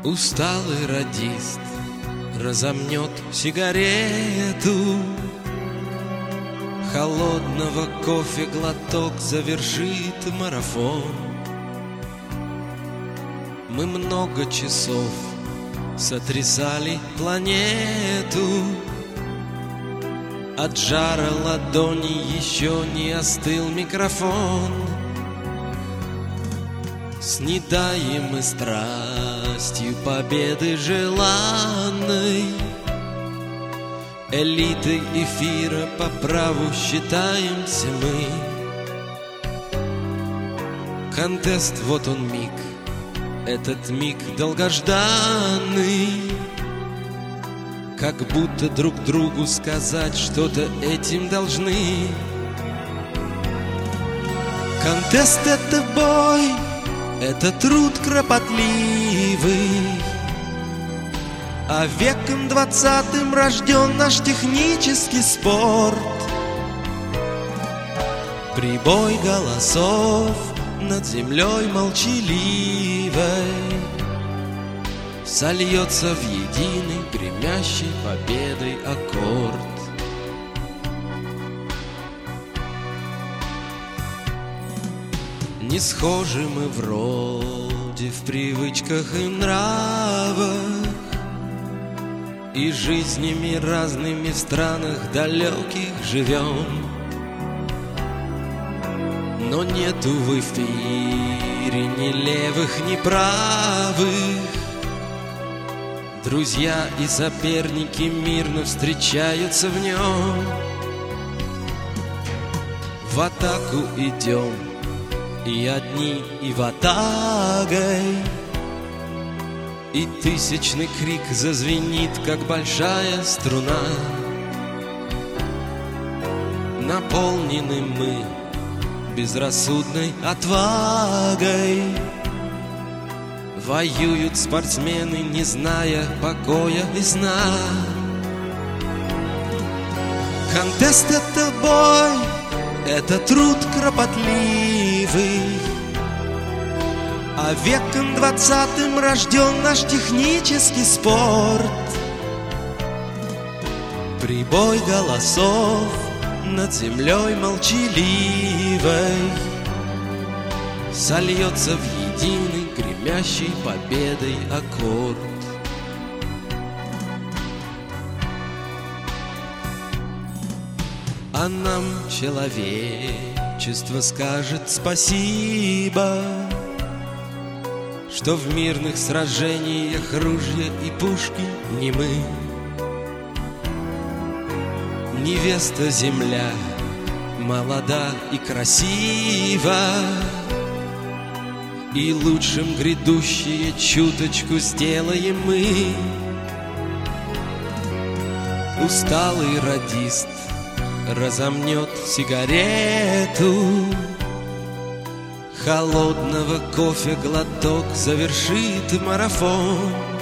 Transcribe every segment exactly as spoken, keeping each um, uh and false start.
Усталый радист разомнет сигарету, холодного кофе глоток завершит марафон. Мы много часов сотрясали планету, от жара ладони еще не остыл микрофон. Снедаем мы страстью победы желанной, элитой эфира по праву считаемся мы. Контест, вот он миг, этот миг долгожданный, как будто друг другу сказать что-то этим должны. Контест — это бой, это труд кропотливый, а веком двадцатым рожден наш технический спорт. Прибой голосов над землей молчаливой сольется в единый гремящий победой аккорд. Не схожи мы вроде в привычках и нравах, и жизнями разными в странах далеких живем. Но нету в эфире ни левых, ни правых, друзья и соперники мирно встречаются в нем. В атаку идем, и одни, и ватагой, и тысячный крик зазвенит, как большая струна. Наполнены мы безрассудной отвагой, воюют спортсмены, не зная покоя и сна. Контест — это бой, это труд кропотливый, а веком двадцатым рожден наш технический спорт. Прибой голосов над землей молчаливой сольется в единый гремящий победой аккорд. А нам человечество скажет спасибо, что в мирных сражениях ружья и пушки не мы. Невеста земля молода и красива, и лучшим грядущее чуточку сделаем мы. Усталый радист разомнет сигарету, холодного кофе глоток завершит марафон.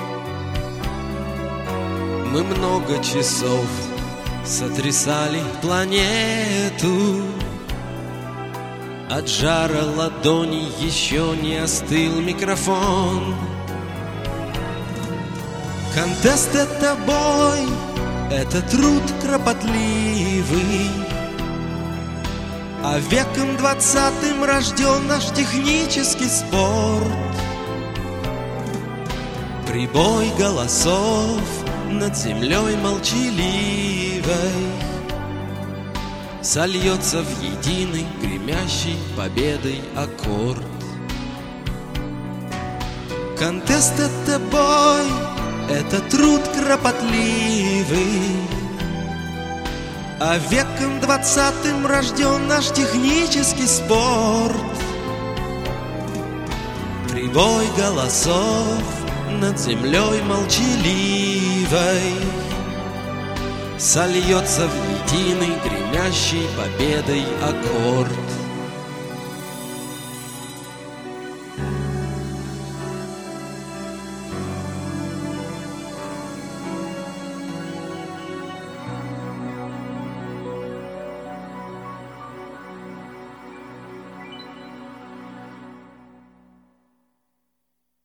Мы много часов сотрясали планету, от жара ладони еще не остыл микрофон. Контест — это бой, это труд кропотливый, а веком двадцатым рожден наш технический спорт. Прибой голосов над землей молчаливой сольется в единый гремящий победой аккорд. Контест — это бой, это труд кропотливый, а веком двадцатым рожден наш технический спорт. Прибой голосов над землей молчаливой сольется в единый гремящий победой аккорд.